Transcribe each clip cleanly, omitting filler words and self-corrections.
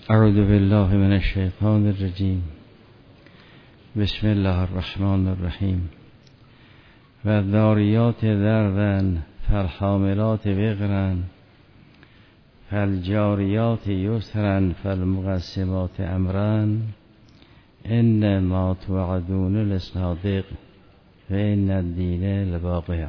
اعوذ بالله من الشیطان الرجیم. بسم الله الرحمن الرحیم. والذاریات ذروا فالحاملات وقرا فالجاریات یسرا فالمقسمات امرا ان ما توعدون لصادق فان الدین لواقع.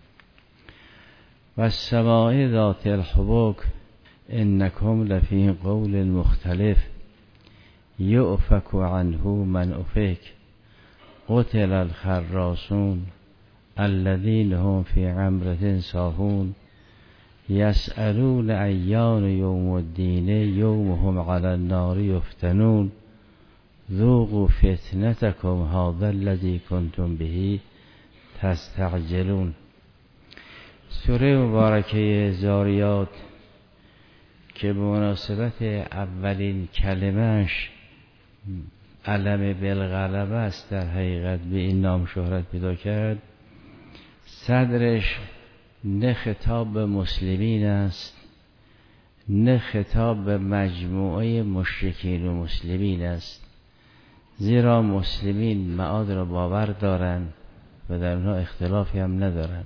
والسماء ذات الحبک انکم لفی قول مختلف یؤفک عنه من افک قتل الخراسون الذین هم فی غمرة ساهون یسألون ایان یوم الدین یوم هم علی النار یفتنون ذوقوا فتنتکم هذا الذی کنتم به تستعجلون. سوره مبارکه ذاریات که به مناسبت اولین کلمهش علم بالغلبه است، در حقیقت به این نام شهرت پیدا کرد. صدرش نه خطاب به مسلمین است نه خطاب به مجموعه مشرکین و مسلمین است، زیرا مسلمین معاد را باور دارند و در اونها اختلافی هم ندارند.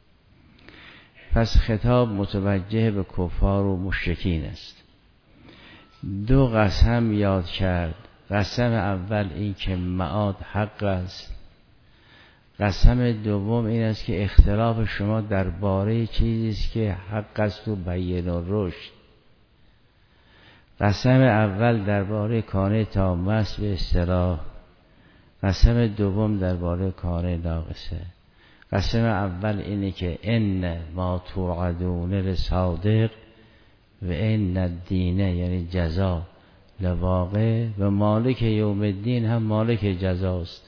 پس خطاب متوجه به کفار و مشرکین است. دو قسم یاد کرد. قسم اول این که معاد حق است. قسم دوم این است که اختلاف شما درباره چیزی است که حق است و بین و رشد. قسم اول درباره کان تام است به اصطلاح، قسم دوم درباره کان ناقصه. قسم اول اینه که ان ما توعدون لصادق و ان الدین یعنی جزا لواقع، و مالک یوم الدین هم مالک جزاست.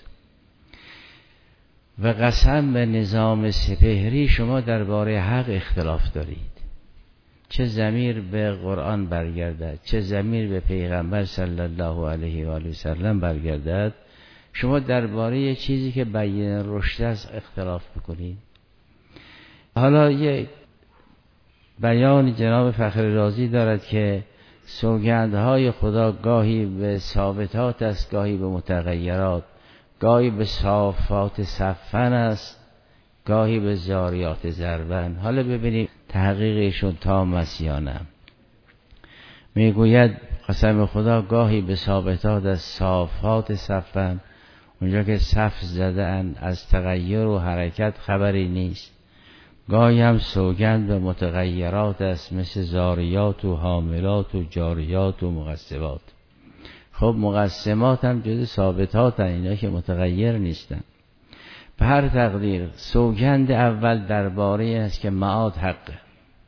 و قسم به نظام سپهری شما درباره حق اختلاف دارید، چه ضمیر به قرآن برگردد چه ضمیر به پیغمبر صلی الله علیه و آله و سلم برگردد، شما درباره یه چیزی که بیان رشد است اختلاف بکنید. حالا یک بیان جناب فخر رازی دارد که سوگندهای خدا گاهی به ثابتات است، گاهی به متغیرات، گاهی به صافات صفن است، گاهی به زاریات ضربن. حالا ببینیم تحقیقشون تام است یا نه. میگوید قسم خدا گاهی به ثابتات از صافات صفن، اونجا که صف زده اند از تغییر و حرکت خبری نیست. گاهی هم سوگند به متغیرات است، مثل زاریات و حاملات و جاریات و مقسمات. خب مقسمات هم جز ثابتات هستند، اینا که متغیر نیستن. به هر تقدیر سوگند اول درباره است که معاد حقه.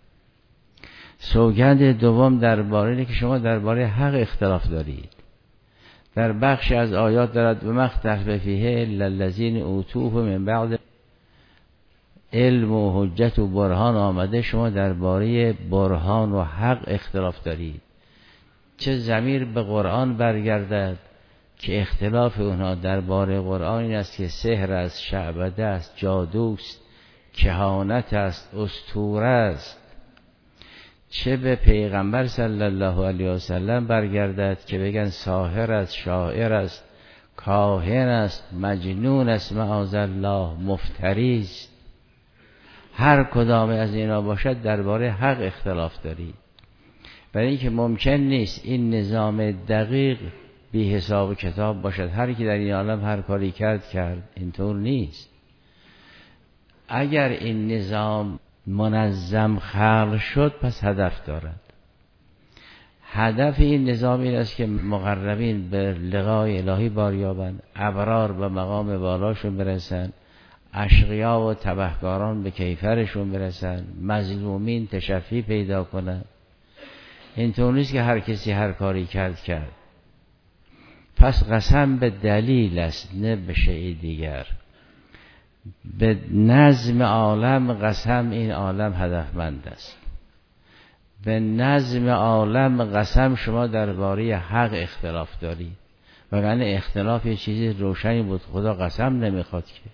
سوگند دوم درباره اینه که شما درباره حق اختلاف دارید. در بخش از آیات دارد و مختلف فیه الا الذین اوتوه من بعد علم و حجت و برهان آمده، شما درباره برهان و حق اختلاف دارید. چه ضمیر به قرآن برگردد که اختلاف اونها درباره قرآن این است که سحر است، شعبده است، جادوست، کهانت است، اسطوره است. چه به پیغمبر صلی الله علیه و سلم برگردد که بگن ساحر است، شاعر است، کاهن است، مجنون است، معاذالله، مفتری است. هر کدام از اینا باشد درباره حق اختلاف دارید. برای اینکه ممکن نیست این نظام دقیق بی حساب و کتاب باشد. هر کی در این عالم هر کاری کرد، اینطور نیست. اگر این نظام منظم خلق شد پس هدف دارد. هدف این نظام این است که مقربین به لقای الهی باریابند، ابرار به مقام بالاشون برسن، اشقیا و تبهکاران به کیفرشون برسن، مظلومین تشفی پیدا کنند. اینطور نیست که هر کسی هر کاری کرد. پس قسم به دلیل است نه به شیء دیگر. به نظم عالم قسم این عالم هدفمند است. به نظم عالم قسم شما درباره حق اختلاف دارید. وگرنه اختلاف یه چیزی روشنی بود، خدا قسم نمیخواد که.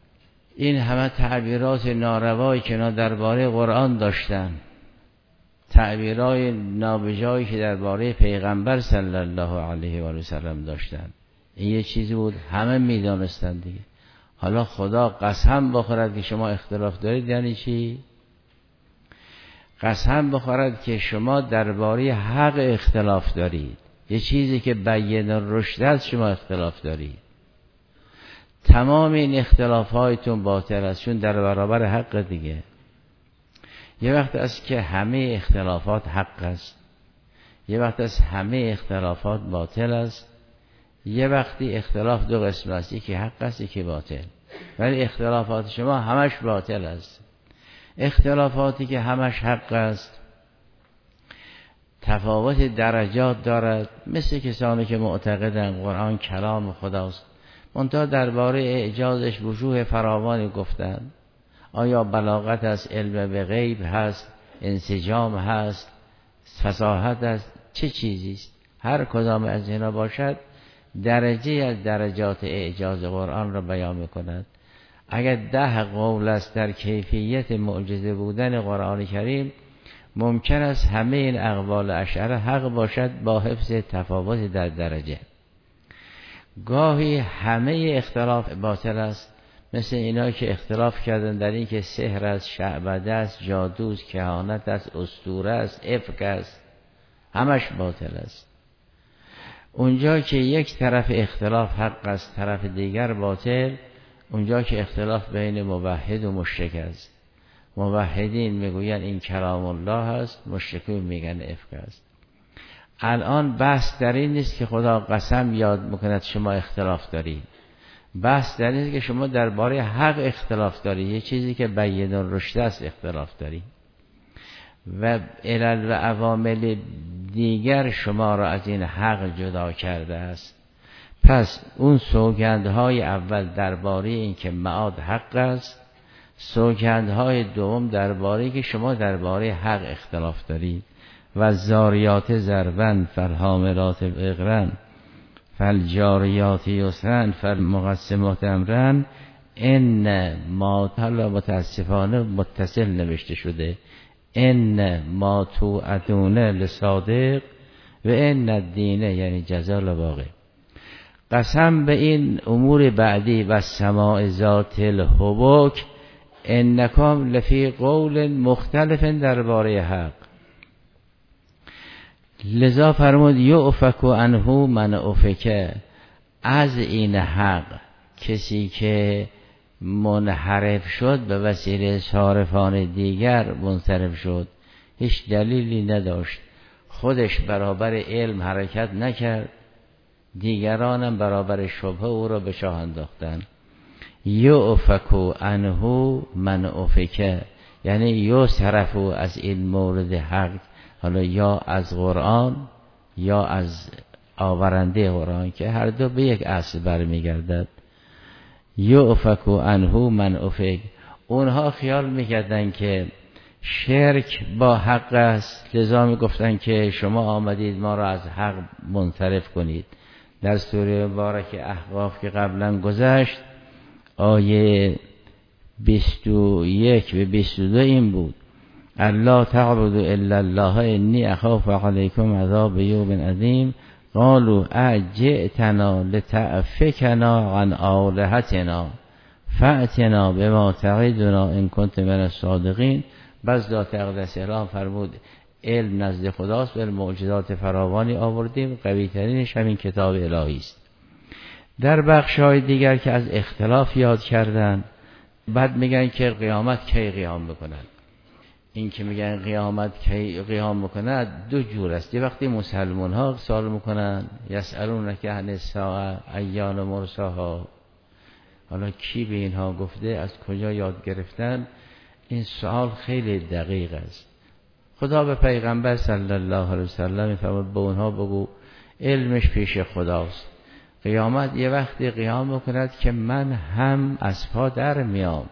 این همه تعبیرات ناروایی که اینا درباره قرآن داشتن، تعبیرای نابجایی که درباره پیغمبر صلی الله علیه و آله و سلم داشتن. این یه چیزی بود همه میدانستن دیگه. حالا خدا قسم بخورد که شما اختلاف دارید یعنی چی؟ قسم بخورد که شما درباره حق اختلاف دارید، یه چیزی که بین الرشد است شما اختلاف دارید. تمام این اختلافاتون باطل است، چون در برابر حق دیگه. یه وقت است که همه اختلافات حق است، یه وقت است همه اختلافات باطل است، یه وقتی اختلاف دو قسم است، یکی حق است یکی باطل. ولی اختلافات شما همش باطل است. اختلافاتی که همش حق است تفاوت درجات دارد، مثل کسانی که معتقدند قرآن کلام خداست منتها درباره اعجازش وجوه فراوانی گفتند. آیا بلاغت است، علم به غیب هست، انسجام هست، فصاحت است، چه چیزیست؟ هر کدام از اینا باشد درجه از درجات اعجاز قرآن را بیان می‌کند. اگر 10 قول است در کیفیت معجزه بودن قرآن کریم، ممکن است همه این اقوال اشعار حق باشد با حفظ تفاوت در درجه. گاهی همه اختلاف باطل است، مثل اینا که اختلاف کردن در این که سحر است، شعبده است، جادوست، کهانت است، اسطوره است، افک است، همش باطل است. اونجا که یک طرف اختلاف حق است طرف دیگر باطل، اونجا که اختلاف بین موحد و مشرک است. موحدین میگوین این کلام الله است، مشرکین میگن افک است. الان بحث در این نیست که خدا قسم یاد میکند شما اختلاف دارید، بحث در این است که شما درباره حق اختلاف دارید، یه چیزی که بین الرشد است اختلاف دارید و علل و عوامل دیگر شما را از این حق جدا کرده است. پس اون سوگندهای اول درباره این که معاد حق است، سوگندهای دوم درباره که شما درباره حق اختلاف دارید. و زاریات ذرون فالحاملات اقرن فالجاریات یسرن فالمقسمات امرن. ان ما حالا متاسفانه متصل نوشته شده، ان ما توعدون لصادق و ان الدین یعنی جزا لواقع. قسم به این امور بعدی و سماع ذات الحبک انکم لفی قول مختلف درباره حق. لذا فرمود یؤفک عنه من افک، از این حق کسی که منحرف شد به وسیله صارفان دیگر منصرف شد، هیچ دلیلی نداشت، خودش برابر علم حرکت نکرد، دیگرانم برابر شبهه او را به شاه انداختند. یؤفک عنه من افک یعنی یصرف از این مورد حق، حالا یا از قرآن یا از آورنده قرآن که هر دو به یک اصل برمیگردد. یؤفک عنه من افک. اونها خیال میکردن که شرک با حق است، لذا میگفتن که شما آمدید ما را از حق منصرف کنید. در سوره مبارک احقاف که قبلا گذشت آیه 21 و 22 این بود: الله تعبدوا الا الله انی اخاف علیکم عذاب یوم عظیم قالوا اجئتنا لتأفکنا عن آلهتنا فأتنا بما تعدنا ان کنت من الصادقین. بس ذات اقدس اعلام فرمود علم نزد خداست و معجزات فراوانی آوردیم، قوی ترینش همین کتاب الهی است. در بخش‌های دیگر که از اختلاف یاد کردن، بعد میگن که قیامت کی قیام بکند. این که میگن قیامت کی قیام بکند دو جور است. یه وقتی مسلمان ها سوال میکنن یسألونک عن الساعة ایان مرساها، حالا کی به اینها گفته، از کجا یاد گرفتن؟ این سوال خیلی دقیق است. خدا به پیغمبر صلی الله علیه وسلم میفرماید به اونها بگو علمش پیش خداست، قیامت یه وقتی قیام بکند که من هم از پا در میام.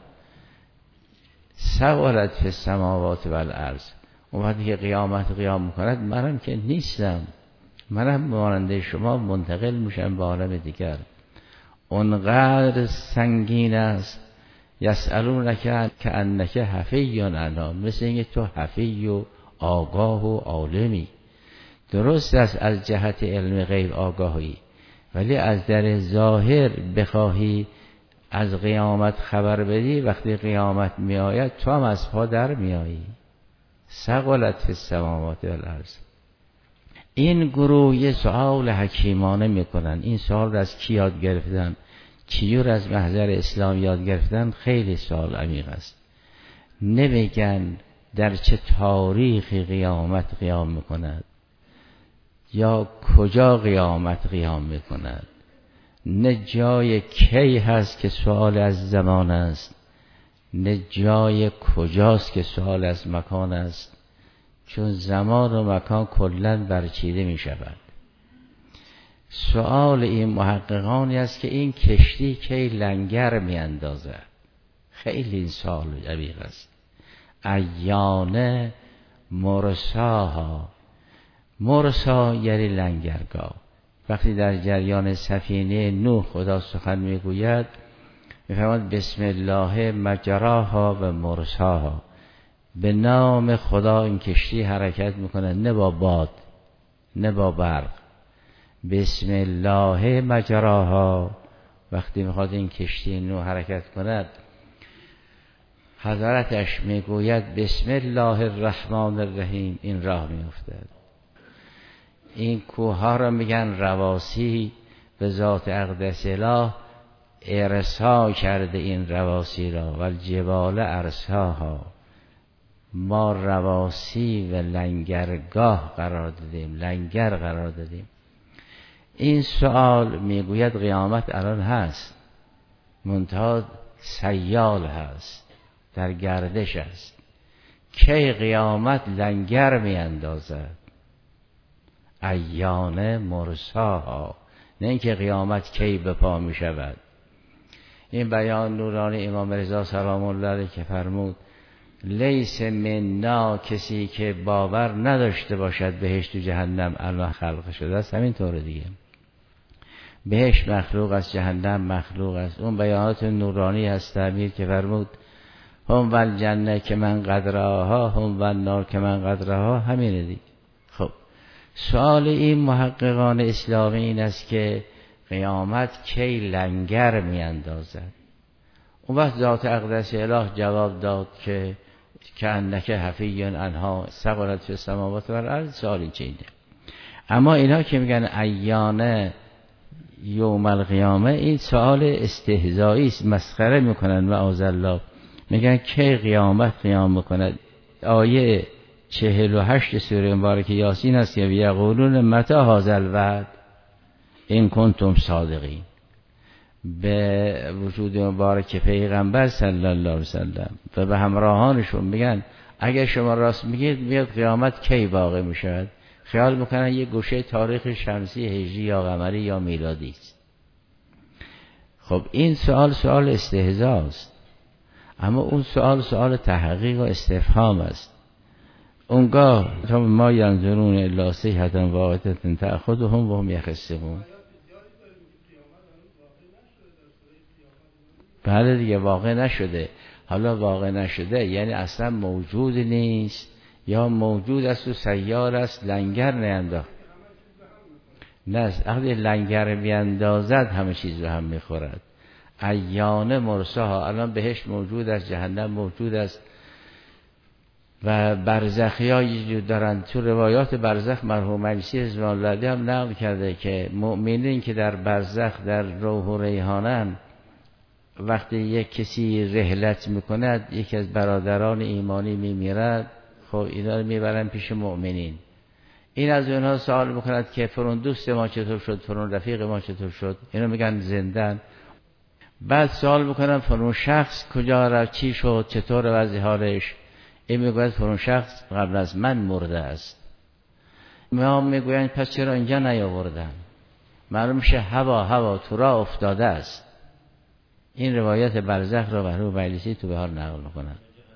ثقلت فی السماوات و الارض. اون وقتی که قیامت قیام میکند منم که نیستم، منم ماننده شما منتقل میشم به عالم دیگر. اونقدر سنگین است. یسألونک کأنک حفی عنها، مثل اینکه تو حفی و آگاه و عالمی. درست است از جهت علم غیب آگاهی، ولی از در ظاهر بخواهی از قیامت خبر بدی، وقتی قیامت می آید تو هم از پا در می آیی. ثقلت فی السماوات والارض. این گروه یه سوال حکیمانه میکنن. این سوال از کی یاد گرفتن؟ چیور از محضر اسلام یاد گرفتن؟ خیلی سوال عمیق است. نمیگن در چه تاریخی قیامت قیام میکند یا کجا قیامت قیام میکند، نه جای کی هست که سوال از زمان است، نه جای کجاست که سوال از مکان است، چون زمان و مکان کلن برچیده می شود. سوال این محققانی است که این کشتی کی لنگر می اندازد. خیلی این سوال عمیق است. ایان مرساها. مرسا یعنی لنگرگاه. وقتی در جریان سفینه نوح خدا سخن می گوید میفرماید بسم الله مجراها و مرساها، به نام خدا این کشتی حرکت میکنه، نه با باد نه با برق. بسم الله مجراها، وقتی میخواد این کشتی نوح حرکت کند حضرتش میگوید بسم الله الرحمن الرحیم، این راه میافتد. این کوه ها را میگن رواسی، به ذات اقدس اله ارسا کرده این رواسی را، و الجبال ارساها. ما رواسی و لنگرگاه قرار دادیم، لنگر قرار دادیم. این سوال میگوید قیامت الان هست، منتها سیال هست، در گردش است. کی قیامت لنگر میاندازد؟ ایان مرساها، نه اینکه قیامت کی به پا می شود. این بیان نورانی امام رضا سلام الله علیه که فرمود لیس منا، کسی که باور نداشته باشد بهشت و جهنم الان خلق شده است، همین طور دیگه. بهشت مخلوق است، جهنم مخلوق است. اون بیانات نورانی هست تعبیر که فرمود هم والجنه که من قدرها هم والنار که من قدرها، همینه دیگه. خب سوال این محققان اسلامی این است که قیامت کی لنگر می اندازد؟ اون وقت ذات اقدس اله جواب داد که انک حفی عنها ثقلت فی السماوات والارض. سوالی چه اینه. اما اینا که میگن ایان یوم القیامه، این سوال استهزایی است، مسخره میکنن معاذ الله. میگن کی قیامت قیام میکند؟ آیه 48 سوره مبارکه یاسین است که یقولون متی هذا الوعد این کنتم صادقین. به وجود مبارک پیغمبر صلی الله علیه وسلم و به همراهانشون میگن اگر شما راست میگید میاد قیامت کی واقع میشود؟ خیال میکنن یه گوشه تاریخ شمسی هجری یا قمری یا میلادی است. خب این سوال استهزاست، اما اون سوال تحقیق و استفهام است. اونگاه ما ینظرون الا صیحة واحدة تأخذهم وهم یخصمون. بله دیگه واقع نشده. حالا واقع نشده یعنی اصلا موجود نیست یا موجود است و سیار است، لنگر نینداخت. نه، وقتی لنگر بیندازد همه چیز رو هم میخورد. ایان مرساها، الان بهشت موجود است، جهنم موجود است و برزخی ها یه دارن. تو روایات برزخ مرحوم مجلسی رضوان الله هم نقل کرده که مؤمنین که در برزخ در روح و ریحانن، وقتی یک کسی رحلت میکند، یکی از برادران ایمانی میمیرد، خب اینا رو میبرن پیش مؤمنین. این از اونها سوال میکند که فرون دوست ما چطور شد، فرون رفیق ما چطور شد، اینا میگن زندن. بعد سوال میکنن فرون شخص کجا رفت، چی شد، چطور وضع حالش. این میگوید فرون شخص قبل از من مرده است. ما میگوین پس چرا اینجا نیاوردن؟ معلوم میشه هوا تو راه افتاده است. این روایت برزخ را مرحوم مجلسی تو بهار نقل میکنن.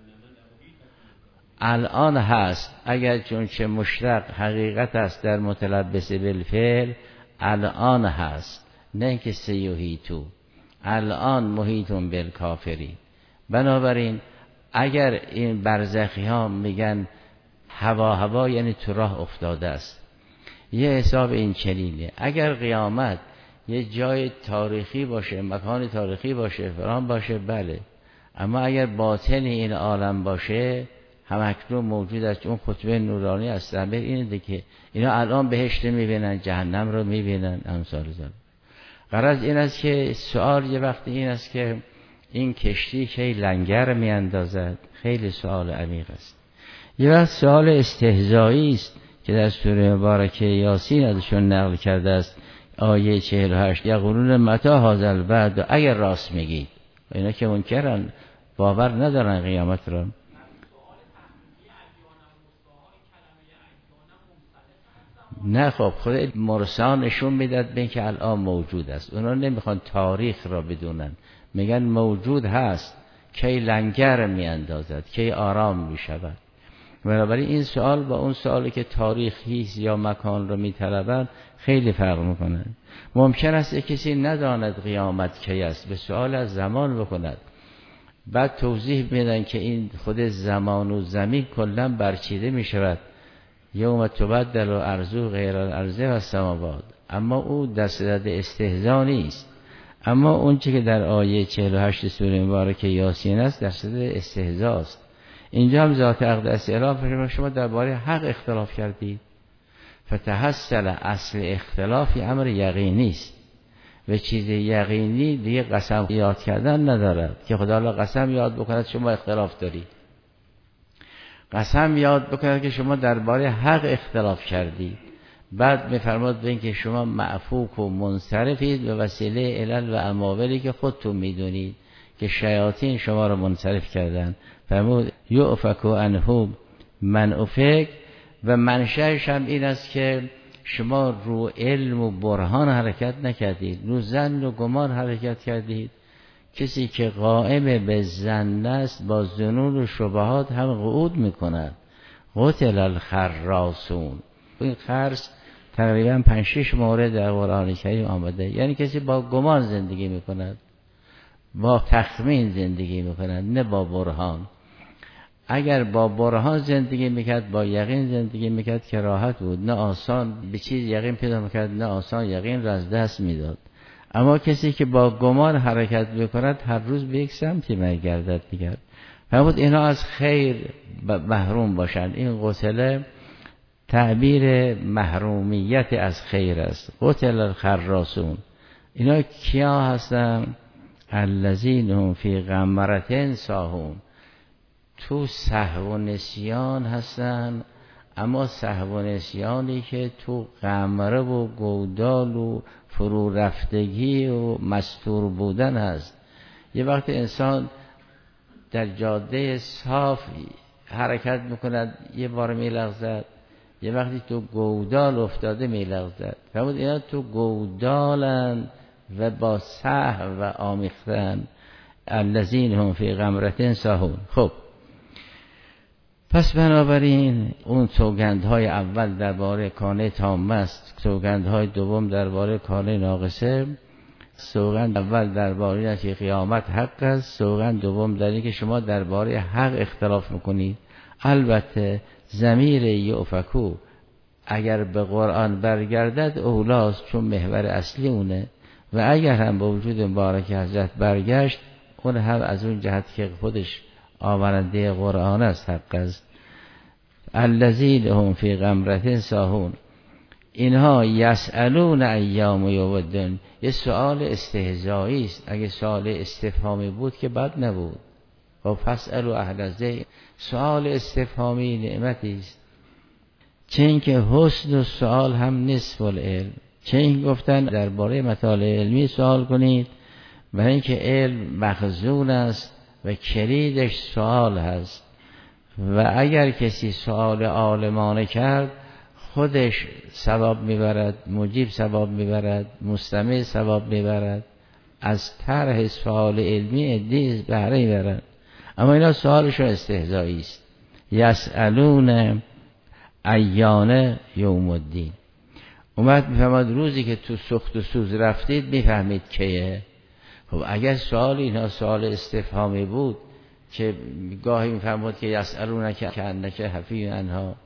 الان هست، اگر چون چه مشتق حقیقت است در متلبس بالفعل، الان هست، نه اینکه سیوهیتو، الان محیطون بالکافرین. بنابراین اگر این برزخی ها میگن هوا یعنی تو راه افتاده است. یه حساب این چنینه. اگر قیامت یه جای تاریخی باشه، مکان تاریخی باشه، فلان باشه، بله، اما اگر باطن این عالم باشه همکنون موجود است. اون خطبه نورانی از تعبیر اینه که اینا الان بهشت میبینن، جهنم رو میبینن، امثال ذلک. غرض این است که سوال یه وقت این است که این کشتی که لنگر میاندازد، خیلی سوال عمیق است. یه وقت سوال استهزایی است که در سوره مبارکه یاسین ازشون نقل کرده است، آیه 48: یقولون متی هذا الوعد، اگر راست میگید. اینا که منکرن، باور ندارن قیامت رو. نه خب خود مرسا نشون میداد به که الان موجود است. اونا نمیخوان تاریخ را بدونن، میگن موجود هست، کی لنگر میاندازد، کی آرام میشود. بنابراین این سوال با اون سوالی که تاریخی یا مکان رو میطلبند خیلی فرق میکنه. ممکن است کسی نداند قیامت کی است، به سوال از زمان بکند، بعد توضیح میدن که این خود زمان و زمین کلا برچیده میشود، یوم تبدل الارض غیر الارض و السماوات. اما او دست استهزا نیست. اما اون چی که در آیه 48 سوره مبارکه یاسین است دست استهزا است. اینجا هم ذات اقدس اعلام فرمود شما درباره حق اختلاف کردید. فتحصل اصل اختلافی امر یقینی است و چیز یقینی دیگه قسم یاد کردن ندارد که خدا الله قسم یاد بکند شما اختلاف دارید. قسم یاد بکند که شما درباره حق اختلاف کردید. بعد میفرماد به این که شما معفوک و منصرفید به وسیله علل و اماولی که خودتون میدونید که شیاطین شما رو منصرف کردن. فرمود یؤفک عنه من افک، و منشأش هم این است که شما رو علم و برهان حرکت نکردید، رو ظن و گمان حرکت کردید. کسی که قائم به ظن است با ظنون و شبهات هم قعود میکند. قتل الخراسون. این خرس تقریبا 5-6 مورد در قرآن کریم آمده، یعنی کسی با گمان زندگی میکند، با تخمین زندگی میکند، نه با برهان. اگر با برهان زندگی میکرد، با یقین زندگی میکرد که راحت بود، نه آسان به چیز یقین پیدا میکرد، نه آسان یقین را از دست میداد. اما کسی که با گمان حرکت میکند هر روز به یک سمتی میگردد دیگر. فرمود اینا از خیر محروم باشند. این قتل تعبیر محرومیت از خیر است. قتل الخراسون. اینا کیا هستن؟ الذین هم فی غمرة ساهون. تو سهو و نسیان هستن، اما سهو و نسیانی که تو غمره و گودال و فرو رفتگی و مستور بودن هست. یه وقت انسان در جاده صاف حرکت میکند، یه بار میلغزد، یه وقتی تو گودال افتاده میلغزد. فرمود اینا تو گودالن و با سهو و آمیختن. الذین هم فی غمرة ساهون. خب پس بنابراین اون سوگندهای اول درباره کانه تامه است، سوگندهای دوم درباره کانه ناقصه. سوگند اول درباره که قیامت حق است، سوگند دوم در این که شما درباره حق اختلاف میکنید. البته ضمیر یؤفکو اگر به قرآن برگردد اولاست، چون محور اصلی اونه، و اگر هم با وجود مبارک حضرت برگشت، اون هم از اون جهت که خودش آورنده قرآن است حق است. الذین هم فی غمرة ساهون. اینها یسألون ایام یومدن. یه سؤال استهزایی است. اگه سؤال استفهامی بود که بد نبود. و فاسألوا اهل الذکر. سؤال استفهامی نعمتی است. چه اینکه حسن و سؤال هم نصف العلم. چه این گفتن درباره مطالب علمی سوال کنید، برای اینکه علم مخزون است و کلیدش سوال هست. و اگر کسی سوال عالمانه کرد خودش ثواب میبرد، مجیب ثواب میبرد، مستمع ثواب میبرد. از طرح سوال علمی عدی بهره میبرد. اما اینا سوالشون استهزایی است. یسألون ایان یوم الدین. اومد میفهمد روزی که تو سخت و سوز رفتید میفهمید کیه. خب اگر سوال اینا سوال استفهامی بود که گاهی میفهمد که یسألون که انک حفی عنها،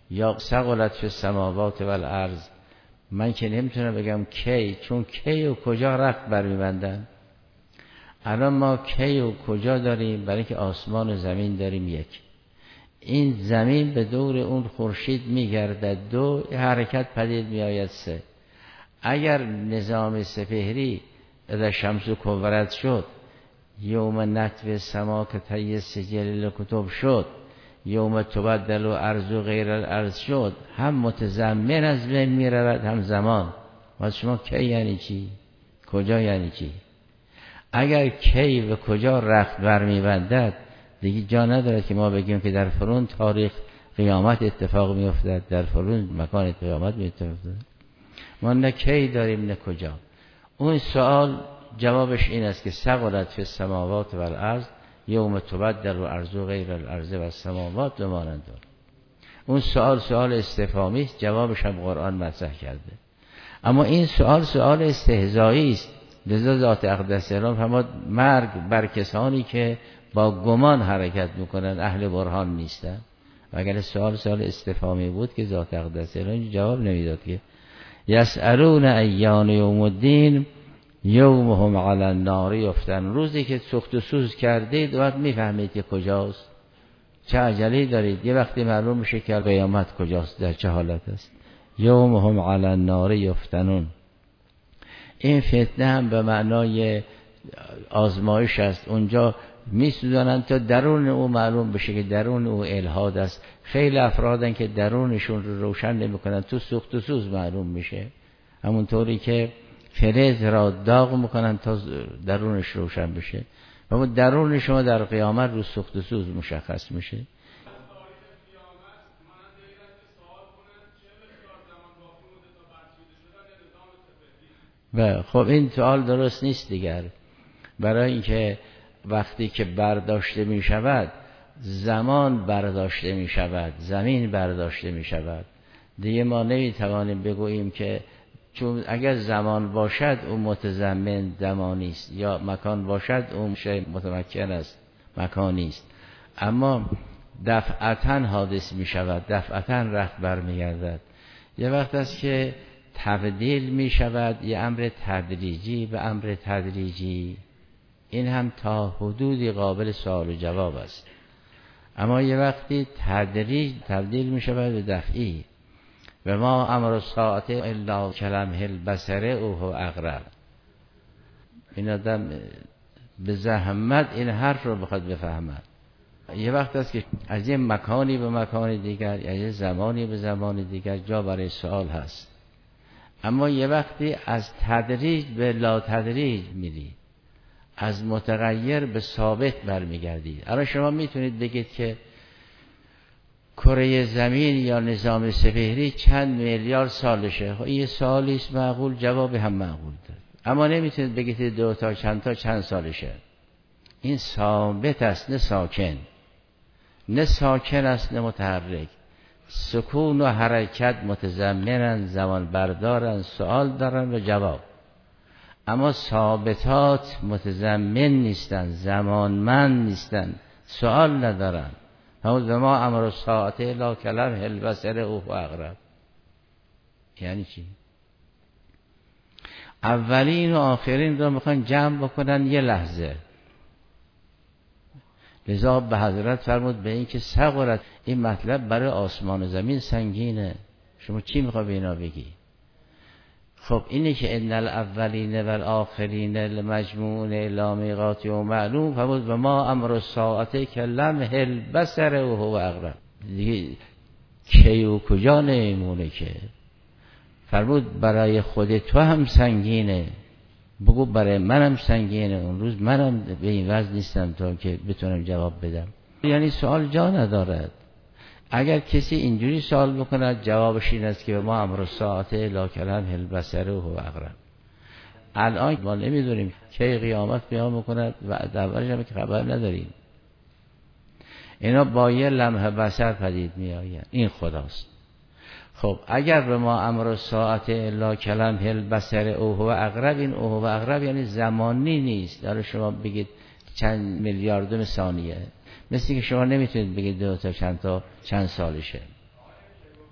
یا ثقلت فی السماوات والارض. من که نمیتونم بگم کی، چون کی و کجا رفت برمیبندن. الان ما کی و کجا داریم؟ برای که آسمان و زمین داریم یک. این زمین به دور اون خورشید میگردد، دو حرکت پدید میآید، سه. اگر نظام سپهری اذا شمس کورت شد، یوم نطوی سما که طی سجل کتب شد، یوم تبدل و ارض و غیر الارض شد، هم متضمن از بین می رود هم زمان. و شما کی یعنی چی؟ کجا یعنی چی؟ اگر کی و کجا رخت برمی بندد دیگه جا ندارد که ما بگیم که در فلان تاریخ قیامت اتفاق می افتد، در فلان مکان قیامت می افتد. ما نه کی داریم نه کجا. اون سوال جوابش این است که ثقلت فی السماوات والارض یوم تبدل و ارض و غیر الارض و السماوات و مانند. اون سوال استفهامی است، جوابش هم قرآن مطرح کرده. اما این سوال استهزایی است. لذا ذات اقدس الهی فرمود مرگ بر کسانی که با گمان حرکت میکنن، اهل برهان نیستن. و اگر سوال استفهامی بود که ذات اقدس الهی جواب نمیداد که یسألون ایان یوم الدین یومهم علی النار یفتن. روزی که سخت و سوز کردید وقت میفهمید که کجاست، چه عجله دارید. یه وقتی معلوم میشه که قیامت کجاست، در چه حالت است. یومهم علی النار یفتنون. این فتنه هم به معنای آزمایش است. اونجا میسوزانند تا درون او معلوم بشه که درون او الحاد است. خیلی افرادن که درونشون رو روشن نمیکنن، تو سوخت و سوز معلوم میشه. همونطوری که فلز را داغ میکنن تا درونش روشن بشه، و اون درون شما در قیامت رو سوخت و سوز مشخص میشه. و خب این سوال درست نیست دیگر، برای اینکه وقتی که برداشته می شود زمان برداشته می شود، زمین برداشته می شود، دیگه ما نمی توانیم بگوییم که چون اگر زمان باشد اون متضمن زمانی است، یا مکان باشد اون شی متمکن است مکانی است. اما دفعتاً حادث می شود، دفعتاً رخت برمیگردد. یه وقت است که تبدیل می شود، یه امر تدریجی به امر تدریجی. این هم تا حدودی قابل سوال و جواب است. اما یه وقتی تدریج تبدیل می شود به دفعی. و ما امر الساعت الا کلمح البصر اوه اقرب. این آدم به زحمت این حرف رو بخواد بفهمد. یه وقت است که از یه مکانی به مکان دیگر، یا یه زمانی به زمان دیگر جا برای سوال هست. اما یه وقتی از تدریج به لا تدریج میری، از متغیر به ثابت برمیگردید. الان شما میتونید بگید که کره زمین یا نظام سپهری چند میلیارد سالشه. این سوالی است معقول، جواب هم معقول داره. اما نمیتونید بگید 2 تا چند سالشه. این ثابت است، نه ساکن. نه ساکن است نه متحرک. سکون و حرکت متضمنن، زمان بردارن، سوال دارن و جواب. اما ثابتات متضمن نیستن، زمانمند نیستن، سوال ندارن. همون ما امر الساعت لا کلمح البصر اوه اقرب. یعنی چی؟ اولین و آخرین رو میخوان جمع بکنن یه لحظه. لذا به حضرت فرمود به این که ثقلت، این مطلب برای آسمان و زمین سنگینه. شما چی میخوای به اینا بگی؟ خب اینه که ان الاولین والآخرین لمجموعون الی میقات یوم معلوم. فرمود و ما امر الساعت کلمح البصر وهو اقرب. دیگه کی و کجا نمیمونه که. فرمود برای خود تو هم سنگینه، بگو برای منم سنگینه. اون روز منم به این وضع نیستم تا که بتونم جواب بدم. یعنی سوال جا ندارد. اگر کسی اینجوری سوال بکند جوابش این است که ما امر الساعت لا کلمح البصر و هو اقرب. الان ما نمیدونیم کی قیامت قیام میکند و دربارش هم که خبر نداریم. اینا با یه لمح بصر پدید میآیند. این خداست. خب اگر به ما امر الساعت لا کلمح البصر او هو اقرب، این او هو اقرب یعنی زمانی نیست. داره شما بگید چند میلیاردم ثانیه، مثل که شما نمیتونید بگید 2 تا چند سالشه.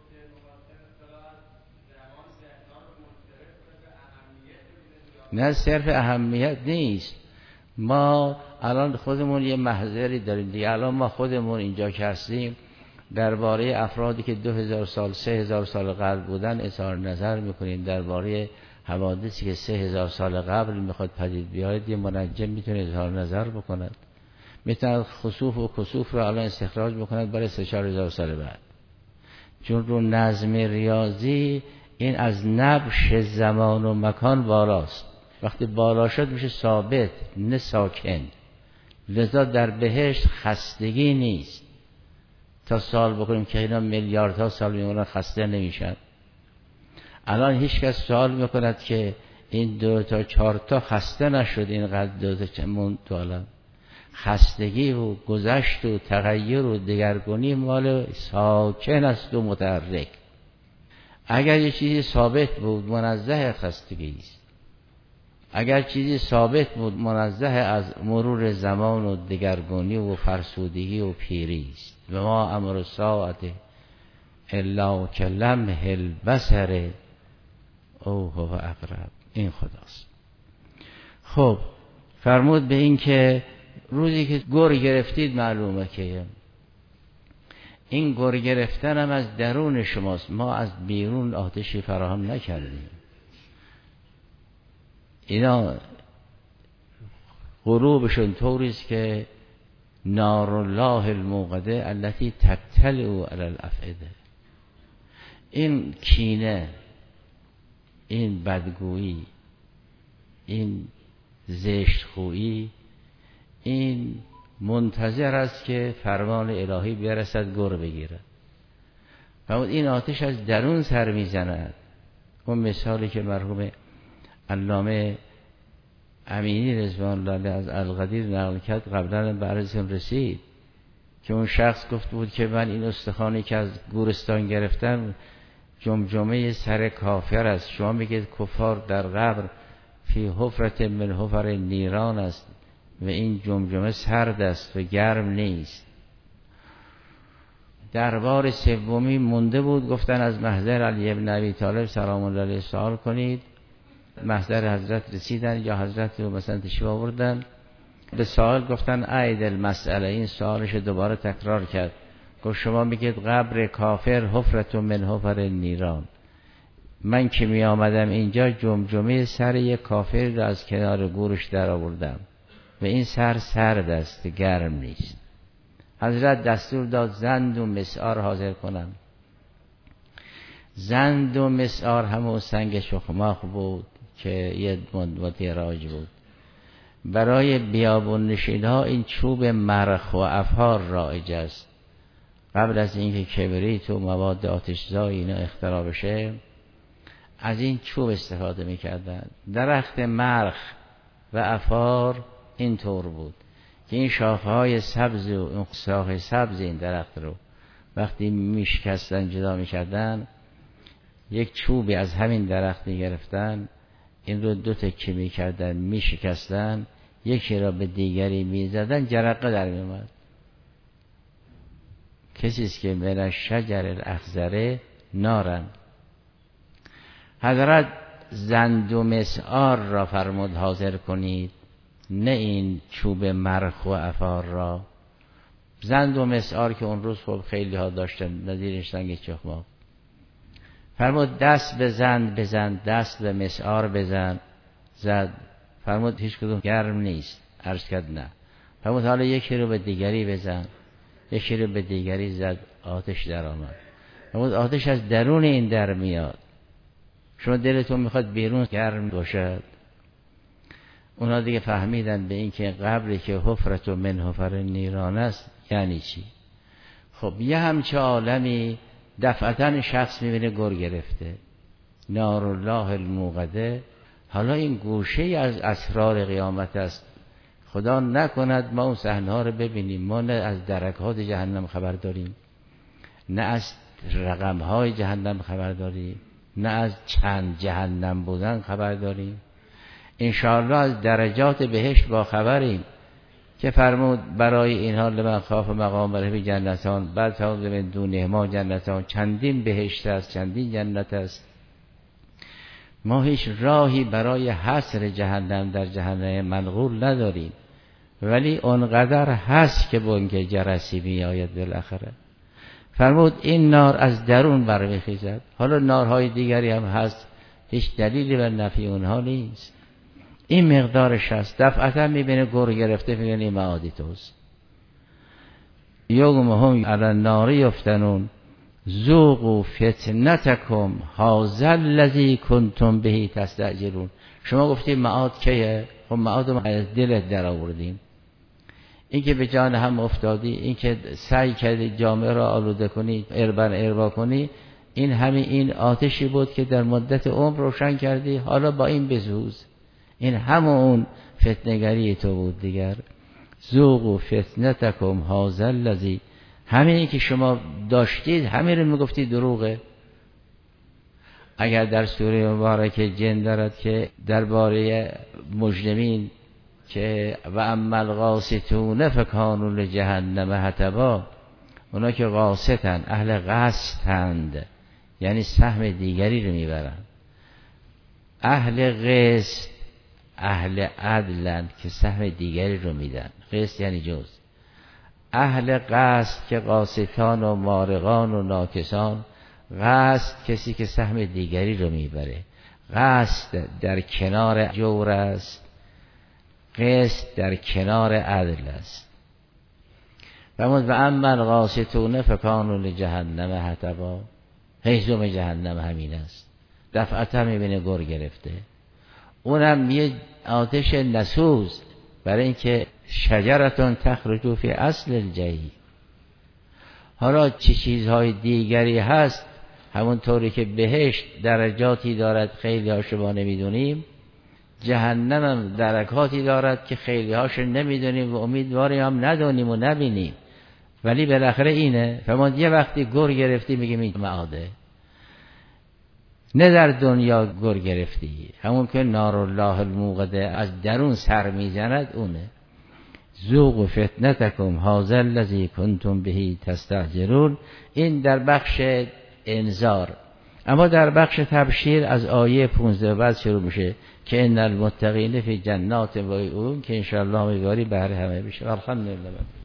نه صرف اهمیت نیست. ما الان خودمون یه محضری داریم دیگه. الان ما خودمون اینجا که هستیم درباره افرادی که 2000 سال 3000 سال قبل بودن اظهار نظر میکنیم. درباره حوادثی که 3000 سال قبل میخواد پدید بیاید یه منجم میتونه اظهار نظر بکند، میتونه خسوف و کسوف رو الان استخراج بکند برای 3-4 هزار سال بعد. چون رو نظم ریاضی این از نبش زمان و مکان بالاست. وقتی بالا شد میشه ثابت نه ساکن. لذا در بهشت خستگی نیست. تا سال بکنیم که اینا میلیاردها سال میمونن خسته نمیشن. الان هیچ کس سوال میکند که این 2 تا 4 تا خسته نشد اینقدر 2 تا چمون تو عالم. خستگی و گذشت و تغییر و دگرگونی مال ساکن است و متحرک. اگر یه چیزی ثابت بود منزه خستگی است. اگر چیزی ثابت بود منزه از مرور زمان و دگرگونی و فرسودگی و پیری است. و ما امر ساعت الا کلمح البصر او هو اقرب. این خداست. خب فرمود به این که روزی که گر گرفتید معلومه که این گر گرفتن هم از درون شماست. ما از بیرون آتشی فراهم نکردیم. اینا غروبشون طوریست که نار الله الموقده التي تبتلع علی الافئده. این کینه، این بدگویی، این زشتخویی، این منتظر است که فرمان الهی برسد گر بگیرد. فرمود این آتش از درون سر میزند. اون مثالی که مرحوم علامه امینی رضوان الله از القدیر نقل کرد قبلا براتون رسید که اون شخص گفت بود که من این استخوانی که از گورستان گرفتم جمجمه سر کافر است. شما میگید کفار در قبر فی حفرت من حفر نیران است و این جمجمه سرد است و گرم نیست. دربار سومی مونده بود، گفتن از محضر علی ابن ابی طالب سلام الله علیه سوال کنید. محضر حضرت رسیدن یا حضرت رو مثلا تشریف آوردن به سوال گفتن عید المسئله. این سوالش دوباره تکرار کرد. گفت شما میگید قبر کافر حفرت من حفر نیران. من که می آمدم اینجا جمجمه سر یک کافر رو از کنار گورش در آوردم و این سر سرد است، گرم نیست. حضرت دستور داد زند و مسعار حاضر کنم. زند و مسعار همون سنگ شخماخ بود که یه مدتی راج بود. برای بیابون نشین‌ها این چوب مرخ و افهار رایج است. قبل از اینکه کبریت و مواد آتش‌زا اینا اختراع بشه از این چوب استفاده می‌کردن. درخت مرخ و افهار این طور بود که این شاخه‌های سبز و اون شاخه سبز این درخت رو وقتی میشکستن جدا می‌کردن یک چوبی از همین درخت می‌گرفتن، این رو 2 تکه می‌کردن میشکستن، یکی را به دیگری می‌زدن، جرقه در می‌آمد. کسی است که من الشجر الاخضر نارن. حضرت زند و مسعار را فرمود حاضر کنید، نه این چوب مرخ و افار را. زند و مسعار که اون روز خب خیلی ها داشتن نظیر سنگ چخماق. فرمود دست به زند بزن، دست به مسعار بزن. زد. فرمود هیچ کدوم گرم نیست. عرض کرد نه. فرمود حالا یکی رو به دیگری بزن، یکی رو به دیگری زد، آتش در آمد. فرمود آتش از درون این در میاد. شما دلتون میخواد بیرون گرم باشد. اونا دیگه فهمیدن به این که قبری که حفرت و من حفر نیران است یعنی چی. خب یه همچه عالمی دفعتاً شخص میبینه گر گرفته، نار الله الموقده. حالا این گوشه از اسرار قیامت است. خدا نکند ما اون صحنه‌ها رو ببینیم. ما نه از درکات جهنم خبر داریم، نه از رقم‌های جهنم خبر داریم، نه از چند جهنم بودن خبر داریم. انشاءالله از درجات بهشت با خبریم که فرمود برای اینها لمن خاف مقام ربی جنتان، بعد فرمود من دونه ما جنتان. چندین بهشت است، چندین جنت است. ما هیچ راهی برای حصر جهنم در جهنم منقول نداریم، ولی اونقدر هست که بانگ جرسی می آید بالاخره. فرمود این نار از درون برمیخیزد. حالا نارهای دیگری هم هست، هیچ دلیلی بر نفی اونها نیست. این مقدارش هست. دفعتا میبینه گر گرفته، میبینه این معادی توست. یوم هم علی النار یفتنون ذوقوا فتنتکم هذا الذی کنتم به تستعجلون. شما گفتید معاد کیه؟ خب معاد رو از دلت در آوردیم. این که به جان هم افتادی، این که سعی کردی جامعه را آلوده کنی، اربا کنی، این همین این آتشی بود که در مدت عمر روشن کردی، حالا با این بسوز. این همون فتنگری تو بود دیگر. ذوقوا فتنتکم هذا الذی، همینی که شما داشتید همین رو میگفتید دروغه. اگر در سوره مبارکه جن دارد که درباره مجرمین که و اما القاسطون فکانوا لجهنم حطبا، اونا که قاسطن، اهل قسطند، یعنی سهم دیگری رو میبرن. اهل قسط اهل عدلند که سهم دیگری رو میدن. قسط یعنی جز. اهل قسط که قاسطان و مارغان و ناکسان. قسط کسی که سهم دیگری رو میبره. قسط در کنار جور است، قسط در کنار عدل است. فرمود و اما القاسطون فکانوا لجهنم حطبا، هیزم جهنم همین است. دفعتا میبینه گر گرفته. اونم یه آتش نسوز، برای اینکه شجرتون تخرج فی اصل الجحیم. حالا چه چیزهای دیگری هست، همون طوری که بهشت درجاتی دارد خیلی هاشو ما نمیدونیم، جهنم هم درکاتی دارد که خیلی هاشو نمیدونیم و امیدواریم هم ندونیم و نبینیم، ولی بالاخره اینه. فرمود یه وقتی گر گرفتی میگیم این معاده، نه در دنیا گر گرفتی، همون که نار الله الموقده از درون سر میزند اونه. ذوقوا فتنتکم هذا الذی کنتم به تستعجلون. این در بخش انذار. اما در بخش تبشیر از آیه 15 بعد شروع میشه که ان المتقین فی جنات و عیون، که انشاءالله می‌باری بهره همه بشه. الحمدلله.